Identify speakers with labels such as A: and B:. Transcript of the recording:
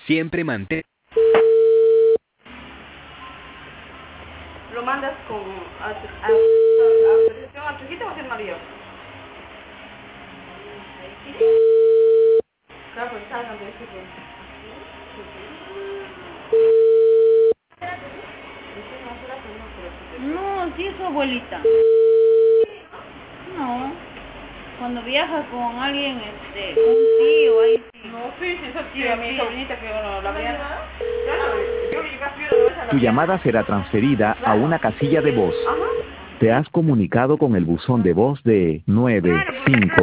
A: Siempre mantén.
B: ¿Lo mandas con autorización a Trujillo o a María? Claro, pues salgan de este pues.
C: No, sí es su abuelita. No. Cuando viaja con alguien, un tío, ahí sí.
B: No, sí, eso sí,
C: Sí,
B: a mi
C: sí.
B: sobrinita que bueno, la veía. Yo le llegué a subir una vez a la
D: Tu
B: vía.
D: llamada será transferida a una casilla de voz.
B: Ajá.
D: Te has comunicado con el buzón de voz de
C: Claro, porque
D: 95.